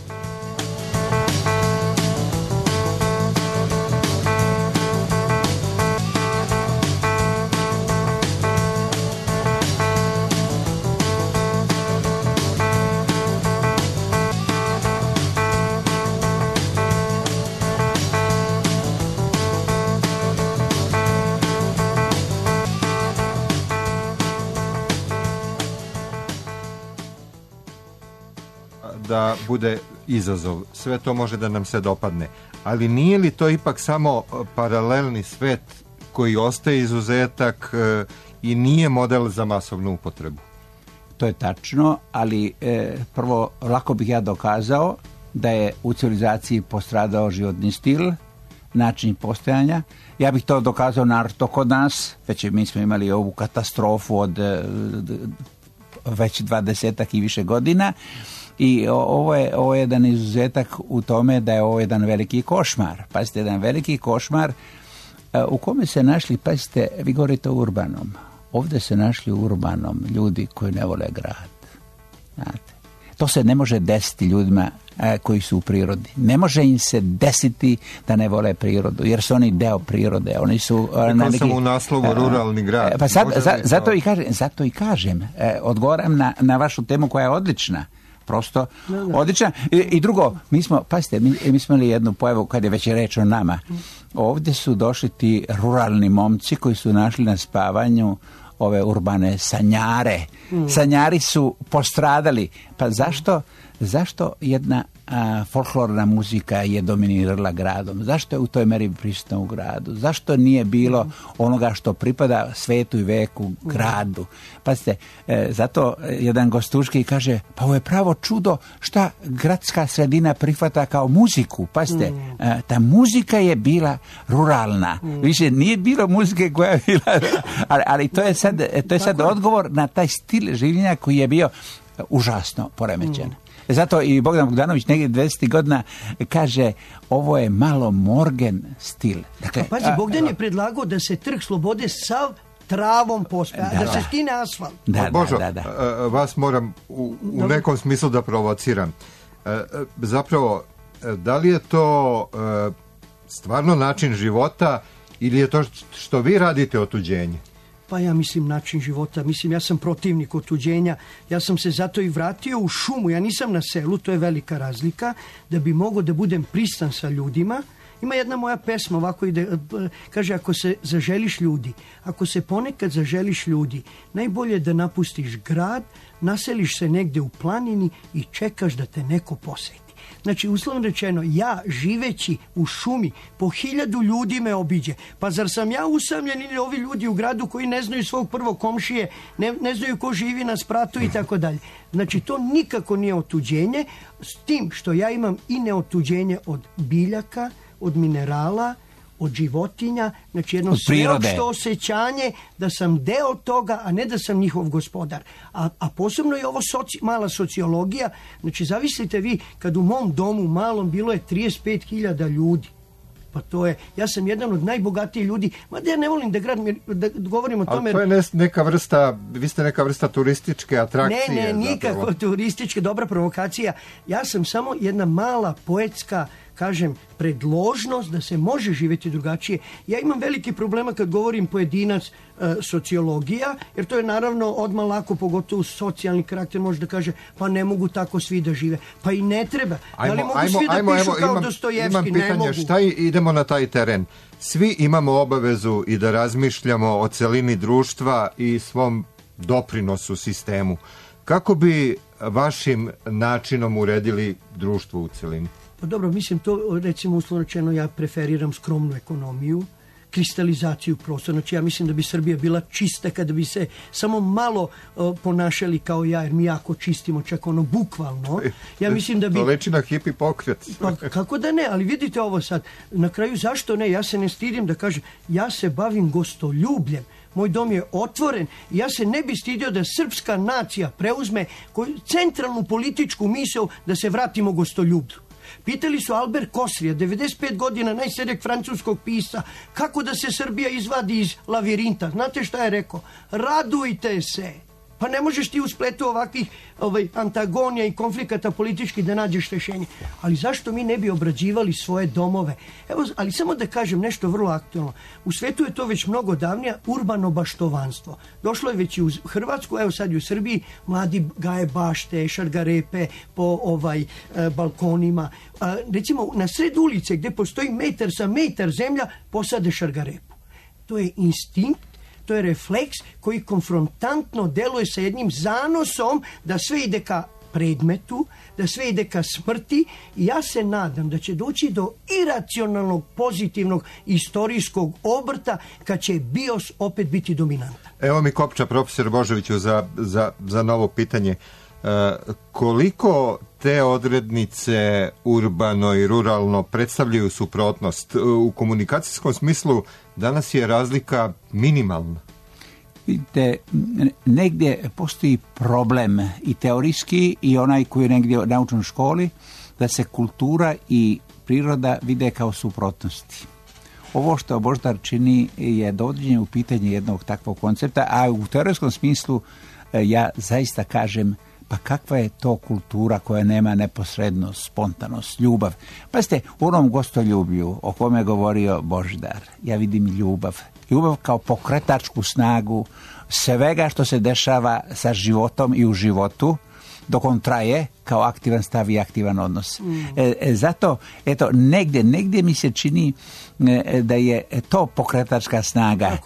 Da bude izazov. Sve to može da nam se dopadne. Ali nije li to ipak samo paralelni svet koji ostaje izuzetak i nije model za masovnu upotrebu? To je tačno, ali prvo lako bih ja dokazao da je u civilizaciji postradao životni stil, način postojanja. Ja bih to dokazao naročito kod nas, već mi smo imali ovu katastrofu od već 20 i više godina. I ovo je jedan izuzetak u tome da je ovo jedan veliki košmar. Pazite, jedan veliki košmar u kome se našli, pazite, vi govorite o urbanom. Ovdje se našli u urbanom ljudi koji ne vole grad. Znate, to se ne može desiti ljudima koji su u prirodi. Ne može im se desiti da ne vole prirodu, jer su oni deo prirode. Oni su sam u naslovu ruralni grad. Pa zato i kažem, odgovaram na vašu temu koja je odlična. Prosto odlična. I drugo, mi smo imali jednu pojavu kad je već reč o nama. Ovdje su došli ti ruralni momci koji su našli na spavanju ove urbane sanjare. Sanjari su postradali. Pa zašto jedna folklorna muzika je dominirala gradom? Zašto je u toj meri prisutna u gradu? Zašto nije bilo onoga što pripada svetu i veku gradu? Pazite, zato jedan Gostuški kaže, pa ovo je pravo čudo šta gradska sredina prihvata kao muziku. Pazite, ta muzika je bila ruralna. Više nije bilo muzike koja je bila... Ali to je sad odgovor na taj stil življenja koji je bio užasno poremećen. Zato i Bogdan Bogdanović negdje 20 godina kaže, ovo je malo Morgen stil. Dakle, pazi, Bogdan je predlagao da se Trg slobode sav travom pospe, da se skine asfalt. Božo, vas moram u nekom smislu da provociram. Zapravo, da li je to stvarno način života ili je to što vi radite otuđenje? Pa ja mislim način života, ja sam protivnik otuđenja, ja sam se zato i vratio u šumu, ja nisam na selu, to je velika razlika, da bi mogao da budem pristan sa ljudima. Ima jedna moja pesma ovako ide, kaže, ako se zaželiš ljudi, ako se ponekad zaželiš ljudi, najbolje je da napustiš grad, naseliš se negde u planini i čekaš da te neko poseti. Znači, uslovno rečeno, ja živeći u šumi, po 1000 ljudi me obiđe. Pa zar sam ja usamljen ili ovi ljudi u gradu koji ne znaju svog prvog komšije, ne znaju ko živi na spratu i tako dalje. Znači, to nikako nije otuđenje, s tim što ja imam i neotuđenje od biljaka, od minerala, od životinja, znači jedno sveopšte osjećanje da sam deo toga, a ne da sam njihov gospodar. A posebno je ovo mala sociologija, znači zavislite vi, kad u mom domu malom bilo je 35.000 ljudi, Pa to je, ja sam jedan od najbogatijih ljudi, mada ja ne volim da govorim o tome. Ali to je neka vrsta, vi ste neka vrsta turističke atrakcije. Ne, nikako turističke, dobra provokacija. Ja sam samo jedna mala poetska, kažem, predložnost da se može živjeti drugačije. Ja imam veliki problema kad govorim pojedinac, sociologija, jer to je naravno odmah lako, pogotovo socijalni karakter može da kaže, pa ne mogu tako svi da žive. Pa i ne treba. Da li mogu svi da pišu kao Dostojevski? Imam pitanje, šta idemo na taj teren? Svi imamo obavezu i da razmišljamo o celini društva i svom doprinosu sistemu. Kako bi vašim načinom uredili društvo u celini? Pa dobro, mislim to, recimo uslovno rečeno, ja preferiram skromnu ekonomiju, kristalizaciju prostora. Znači ja mislim da bi Srbija bila čista kada bi se samo malo ponašali kao ja, jer mi jako čistimo, čak ono bukvalno. Ja mislim da bi... To leči na hipi pokret. Pa kako da ne, ali vidite ovo sad, na kraju zašto ne, ja se ne stidim da kažem, ja se bavim gostoljubljem. Moj dom je otvoren i ja se ne bi stidio da srpska nacija preuzme centralnu političku misao da se vratimo gostoljublju. Pitali su Albert Kosrija, 95 godina, najstarijeg francuskog pisa, kako da se Srbija izvadi iz lavirinta. Znate šta je rekao? Radujte se! Pa ne možeš ti u spletu ovakvih antagonija i konflikata politički da nađeš rješenje. Ali zašto mi ne bi obrađivali svoje domove? Evo, ali samo da kažem nešto vrlo aktualno. U svetu je to već mnogo davnije urbano baštovanstvo. Došlo je već i u Hrvatsku, evo sad i u Srbiji, mladi gaje bašte, šargarepe po balkonima. Recimo, na sred ulice gdje postoji metar sa metar zemlja, posade šargarepu. To je instinkt, to je refleks koji konfrontantno deluje sa jednim zanosom da sve ide ka predmetu, da sve ide ka smrti i ja se nadam da će doći do iracionalnog, pozitivnog istorijskog obrta kad će bios opet biti dominantan. Evo mi kopča, profesor Božoviću, za novo pitanje. Koliko te odrednice urbano i ruralno predstavljaju suprotnost? U komunikacijskom smislu danas je razlika minimalna. Vidite, negdje postoji problem i teorijski i onaj koji je negdje u naučnoj školi, da se kultura i priroda vide kao suprotnosti. Ovo što Božidar čini je dovođenje u pitanje jednog takvog koncepta, a u teorijskom smislu ja zaista kažem, pa kakva je to kultura koja nema neposrednost, spontanost, ljubav? Pazite, u onom gostoljublju o kome je govorio Božidar, ja vidim ljubav. Ljubav kao pokretačku snagu svega što se dešava sa životom i u životu, dok on traje kao aktivan stav i aktivan odnos. Zato, eto, negdje mi se čini da je to pokretačka snaga.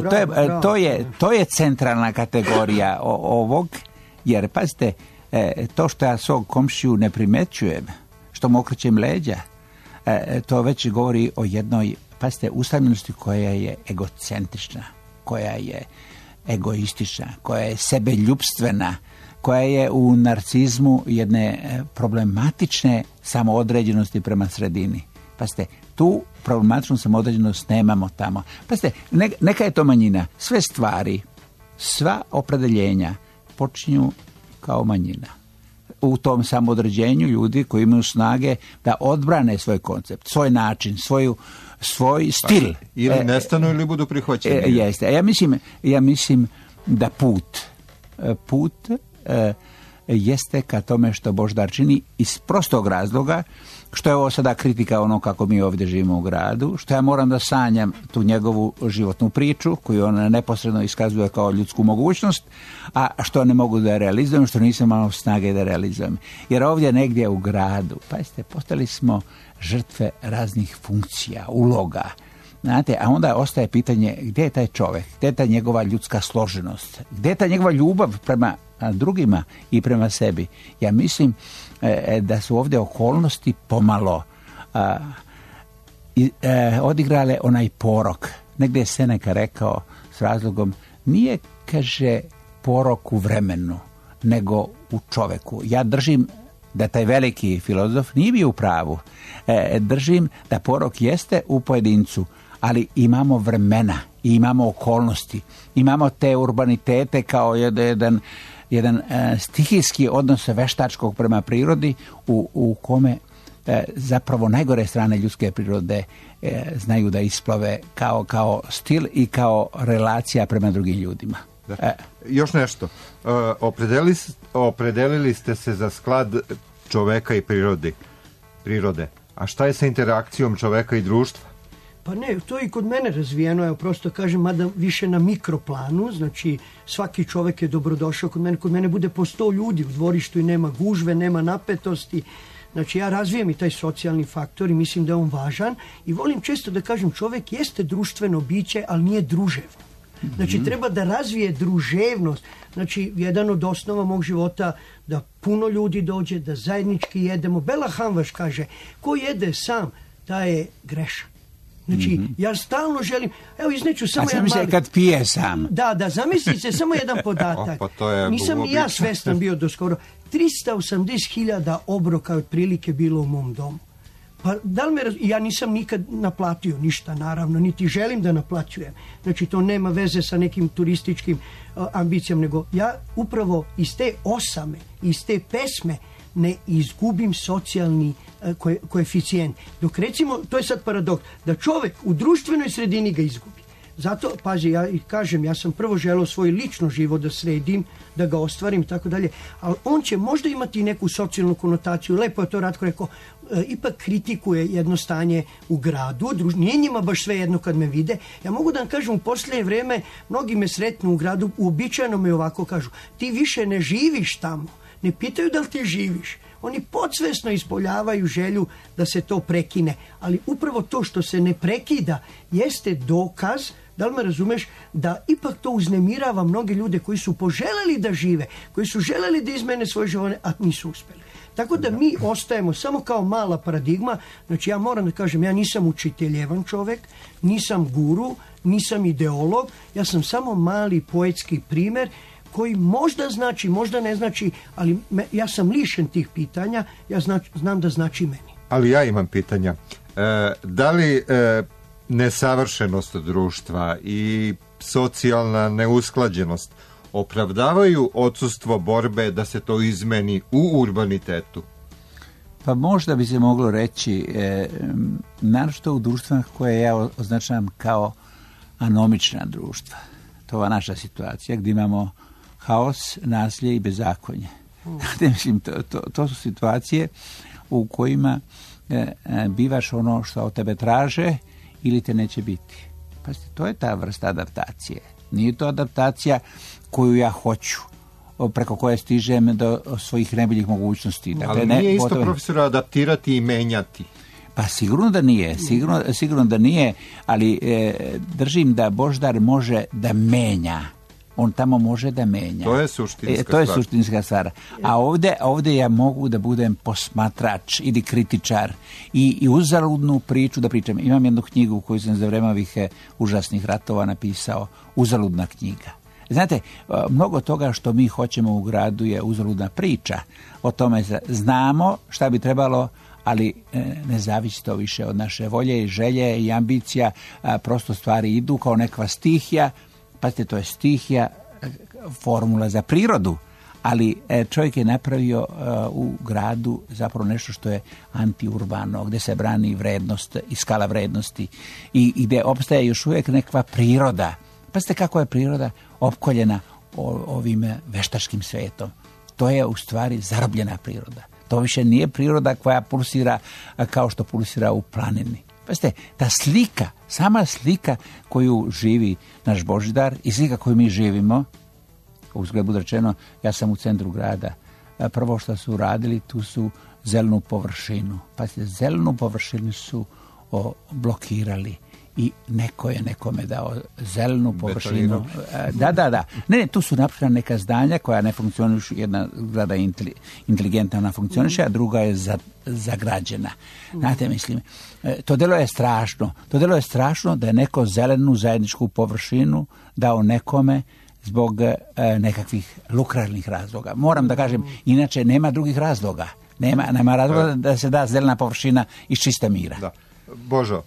To je centralna kategorija ovog. Jer, pazite, to što ja svog komšiju ne primećujem, što mu okrećem leđa, to već govori o jednoj, pazite, usamljenosti koja je egocentrična, koja je egoistična, koja je sebeljupstvena, koja je u narcizmu jedne problematične samoodređenosti prema sredini. Pazite, tu problematičnu samoodređenost nemamo tamo. Pazite, neka je to manjina. Sve stvari, sva opredeljenja počinju kao manjina. U tom samodređenju ljudi koji imaju snage da odbrane svoj koncept, svoj način, svoj stil. Ili nestanu ili budu prihvaćeni. Jeste. Ja mislim da put jeste ka tome što Božidar čini iz prostog razloga, što je ovo sada kritika ono kako mi ovdje živimo u gradu, što ja moram da sanjam tu njegovu životnu priču koju on neposredno iskazuje kao ljudsku mogućnost, a što ne mogu da realizujem, što nisam imao snage da realizujem. Jer ovdje negdje u gradu, pazite, postali smo žrtve raznih funkcija, uloga. Znate, a onda ostaje pitanje gdje je taj čovjek, gdje je ta njegova ljudska složenost, gdje je ta njegova ljubav prema drugima i prema sebi. Ja mislim da su ovdje okolnosti pomalo odigrale onaj porok. Negdje je Seneca rekao s razlogom, nije, kaže, porok u vremenu, nego u čoveku. Ja držim da taj veliki filozof nije bio u pravu. Držim da porok jeste u pojedincu, ali imamo vremena i imamo okolnosti. Imamo te urbanitete kao jedan stihijski odnos veštačkog prema prirodi u kome zapravo najgore strane ljudske prirode znaju da isplove kao stil i kao relacija prema drugim ljudima. Još nešto. Opredelili ste se za sklad čoveka i prirode. A šta je sa interakcijom čoveka i društva? Pa ne, to je i kod mene razvijeno, ja prosto kažem, mada više na mikroplanu, znači svaki čovek je dobrodošao kod mene bude po 100 ljudi u dvorištu i nema gužve, nema napetosti. Znači ja razvijem i taj socijalni faktor i mislim da je on važan i volim često da kažem čovek jeste društveno biće, ali nije druževno. Znači treba da razvije druževnost. Znači jedan od osnova mog života da puno ljudi dođe, da zajednički jedemo. Bela Hamvaš kaže, ko jede sam, taj je grešan. Znači, ja stalno želim, evo izneću samo jedan mali... kad pije sam. Da, zamislite samo jedan podatak. Nisam ni ja svestan bio do skoro. 380.000 obroka je otprilike bilo u mom domu. Pa ja nisam nikad naplatio ništa, naravno, niti želim da naplaćujem. Znači, to nema veze sa nekim turističkim ambicijama, nego ja upravo iz te osame, iz te pesme ne izgubim socijalni koeficijent. Dok recimo, to je sad paradoks, da čovek u društvenoj sredini ga izgubi. Zato, pazi, ja kažem, ja sam prvo želeo svoj lično život da sredim, da ga ostvarim i tako dalje, ali on će možda imati neku socijalnu konotaciju, lepo je to Ratko rekao, ipak kritikuje jedno stanje u gradu, nije njima baš sve jedno kad me vide. Ja mogu da vam kažem, u posljednje vreme mnogi me sretnu u gradu, uobičajeno me ovako kažu, ti više ne živiš tamo, ne pitaju da li ti živiš. Oni podsvesno ispoljavaju želju da se to prekine, ali upravo to što se ne prekida jeste dokaz, da li me razumeš, da ipak to uznemirava mnoge ljude koji su poželjeli da žive, koji su željeli da izmene svoje živote, a nisu uspjeli. Tako da mi ostajemo samo kao mala paradigma. Znači ja moram da kažem, ja nisam učiteljevan čovek, nisam guru, nisam ideolog, ja sam samo mali poetski primjer koji možda znači, možda ne znači, ali ja sam lišen tih pitanja, ja znam da znači meni. Ali ja imam pitanja. Da li nesavršenost društva i socijalna neusklađenost opravdavaju odsustvo borbe da se to izmeni u urbanitetu? Pa možda bi se moglo reći, naročito u društvima koje ja označavam kao anomična društva. To je naša situacija gdje imamo haos, nasilje i bezakonje. Mislim, to su situacije u kojima bivaš ono što od tebe traže ili te neće biti. Pazite, to je ta vrsta adaptacije. Nije to adaptacija koju ja hoću, preko koje stižem do svojih najboljih mogućnosti. Dakle, ali nije isto, profesora, adaptirati i menjati. Pa sigurno da nije, sigurno da nije, ali držim da Boždar može da menja. On tamo može da menja. To je suštinska stvar. A ovdje ja mogu da budem posmatrač ili kritičar i uzaludnu priču da pričam. Imam jednu knjigu koju sam za vreme ovih užasnih ratova napisao, uzaludna knjiga. Znate, mnogo toga što mi hoćemo u gradu je uzaludna priča. O tome znamo šta bi trebalo, ali ne zavisi to više od naše volje i želje i ambicija. Prosto stvari idu kao nekva stihija. Pazite, to je stihija, formula za prirodu, ali čovjek je napravio u gradu zapravo nešto što je antiurbano, gdje se brani vrednost i skala vrednosti i gdje opstaje još uvijek nekva priroda. Pazite kako je priroda opkoljena ovim veštačkim svetom. To je u stvari zarobljena priroda. To više nije priroda koja pulsira kao što pulsira u planini. Pazite, ta slika, sama slika koju živi naš Božidar i slika koju mi živimo, uzgled budi rečeno, ja sam u centru grada. Prvo što su radili, tu su zelenu površinu. Pazite, zelenu površinu su blokirali i neko je nekome dao zelenu površinu. Da. Ne, tu su napravljena neka zdanja koja ne funkcionišu. Jedna zgrada je inteligentna, ona funkcioniše, a druga je zagrađena. Znate, mislim, to delo je strašno. To delo je strašno da je neko zelenu zajedničku površinu dao nekome zbog nekakvih lukrarnih razloga. Moram da kažem, inače nema drugih razloga. Nema razloga da se da zelena površina iz čista mira. Da. Božo,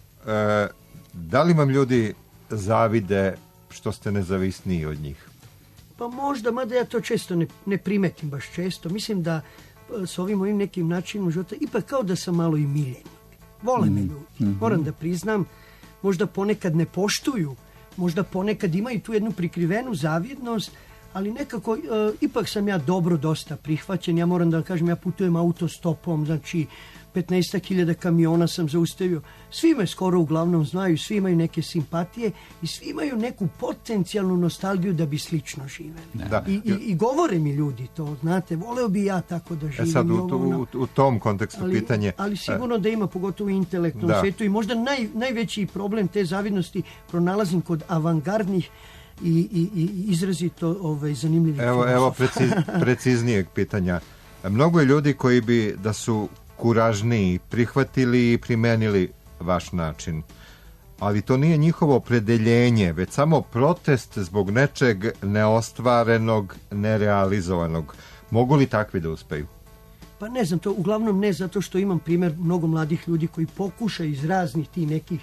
da li vam ljudi zavide što ste nezavisniji od njih? Pa možda, mada ja to često ne primetim baš često. Mislim da s ovim mojim nekim načinom života, ipak kao da sam malo i miljenik. Vole me ljudi. Moram da priznam, možda ponekad ne poštuju, možda ponekad imaju tu jednu prikrivenu zavidnost, ali nekako ipak sam ja dobro dosta prihvaćen. Ja moram da kažem, ja putujem autostopom, znači 15.000 kamiona sam zaustavio. Svi me skoro uglavnom znaju, svi imaju neke simpatije i svi imaju neku potencijalnu nostalgiju da bi slično živeli. Da. I govore mi ljudi to, znate, voleo bi ja tako da živim. Sad u tom kontekstu pitanje... Ali sigurno da ima, pogotovo u intelektualnom svijetu, i možda najveći problem te zavidnosti pronalazim kod avangardnih i izrazito zanimljivih filozofa. Evo preciznijeg pitanja. Mnogo je ljudi koji bi, da su kuražniji, prihvatili i primenili vaš način. Ali to nije njihovo opredeljenje, već samo protest zbog nečeg neostvarenog, nerealizovanog. Mogu li takvi da uspeju? Pa ne znam, to uglavnom ne, zato što imam primjer mnogo mladih ljudi koji pokušaju iz raznih tih nekih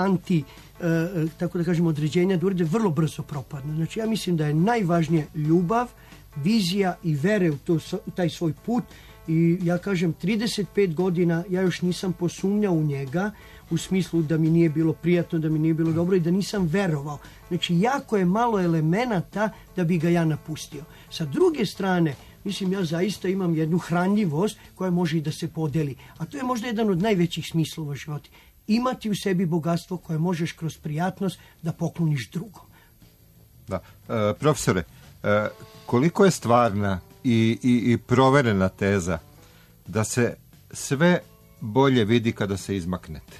tako da kažem, određenja da urede, vrlo brzo propadne. Znači ja mislim da je najvažnije ljubav, vizija i vere u taj svoj put. I ja kažem, 35 godina ja još nisam posumnjao u njega, u smislu da mi nije bilo prijatno, da mi nije bilo dobro i da nisam verovao. Znači, jako je malo elemenata da bi ga ja napustio. Sa druge strane, mislim, ja zaista imam jednu hranljivost koja može i da se podeli. A to je možda jedan od najvećih smislova života. Imati u sebi bogatstvo koje možeš kroz prijatnost da pokloniš drugom. Da. Profesore, koliko je stvarna i proverena teza da se sve bolje vidi kada se izmaknete?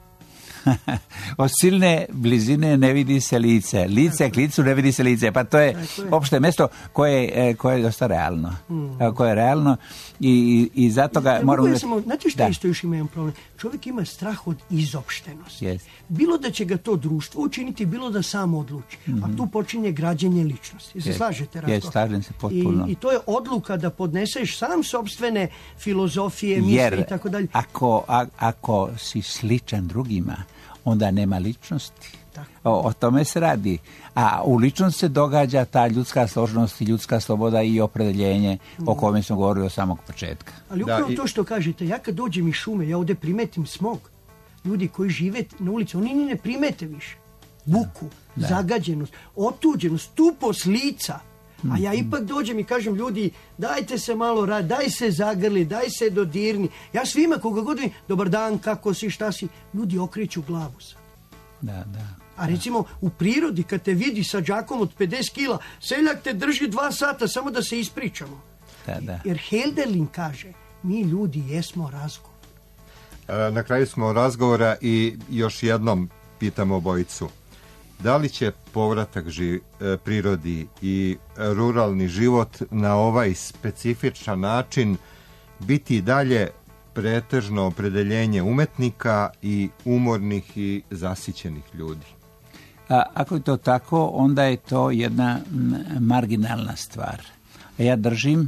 Od silne blizine ne vidi se lice. Lice k licu ne vidi se lice. Pa to je opšte mjesto koje je dosta realno. Koje je realno i zato ga moramo... Znate što isto još ima jedan problem? Čovjek ima strah od izopštenosti. Yes. Bilo da će ga to društvo učiniti, bilo da sam odluči. A tu počinje građenje ličnosti. Se slažete, Ratko? Slažem se potpuno. I to je odluka da podneseš sam sopstvene filozofije, misli i tako dalje. Ako si sličan drugima, onda nema ličnosti. O tome se radi. A u ličnosti se događa ta ljudska složenost i ljudska sloboda i opredeljenje o kome smo govorili od samog početka. Ali upravo to što kažete, ja kad dođem iz šume, ja ovdje primetim smog. Ljudi koji žive na ulici, oni ni ne primete više. Buku, zagađenost, otuđenost, tupost lica. A ja ipak dođem i kažem, ljudi, dajte se malo rad, daj se zagrli, daj se dodirni. Ja svima koga god vidim, dobar dan, kako si, šta si, ljudi okreću glavu sad. Da. A recimo u prirodi kad te vidi sa džakom od 50 kila, seljak te drži 2 sata samo da se ispričamo. Da. Jer Hölderlin kaže, mi ljudi jesmo razgovor. Na kraju smo razgovora i još jednom pitamo obojicu. Da li će povratak prirodi i ruralni život na ovaj specifičan način biti dalje pretežno opredeljenje umetnika i umornih i zasićenih ljudi? Ako je to tako, onda je to jedna marginalna stvar. A ja držim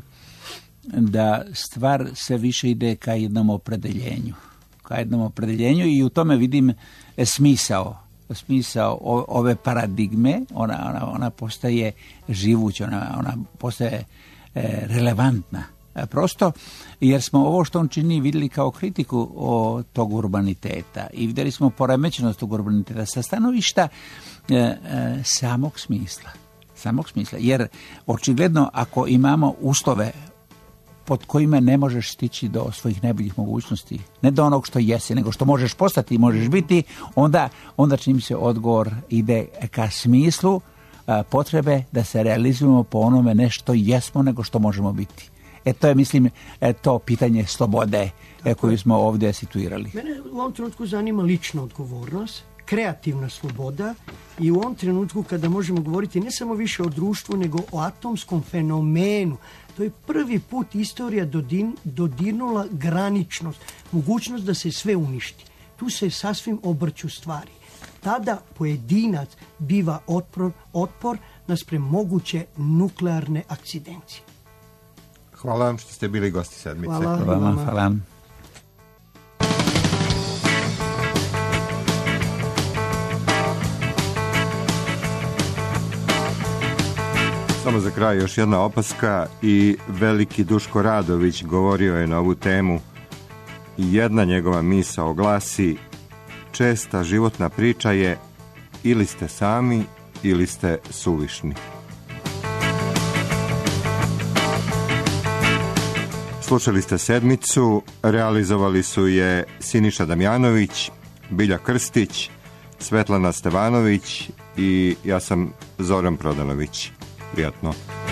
da stvar sve više ide ka jednom opredeljenju. I u tome vidim smisao ove paradigme. Ona postaje živuća, ona postaje relevantna. Prosto, jer smo ovo što on čini vidjeli kao kritiku tog urbaniteta i vidjeli smo poremećenost tog urbaniteta sa stanovišta samog smisla. Jer očigledno ako imamo uslove pod kojima ne možeš stići do svojih najboljih mogućnosti, ne do onog što jesi, nego što možeš postati i možeš biti, onda čini mi se odgovor ide ka smislu potrebe da se realizujemo po onome ne što jesmo, nego što možemo biti. To je, mislim, to pitanje slobode koju smo ovdje situirali. Mene u ovom trenutku zanima lična odgovornost, kreativna sloboda i u ovom trenutku kada možemo govoriti ne samo više o društvu, nego o atomskom fenomenu. To je prvi put istorija dodirnula graničnost, mogućnost da se sve uništi. Tu se sasvim obrću stvari. Tada pojedinac biva otpor naspram moguće nuklearne akcidencije. Hvala vam što ste bili gosti sedmice. Hvala. Samo za kraj još jedna opaska i veliki Duško Radović govorio je na ovu temu i jedna njegova misao glasi: česta životna priča je ili ste sami ili ste suvišni. Slušali ste Sedmicu, realizovali su je Siniša Damjanović, Bilja Krstić, Svetlana Stevanović i ja sam Zoran Prodanović. Prijatno.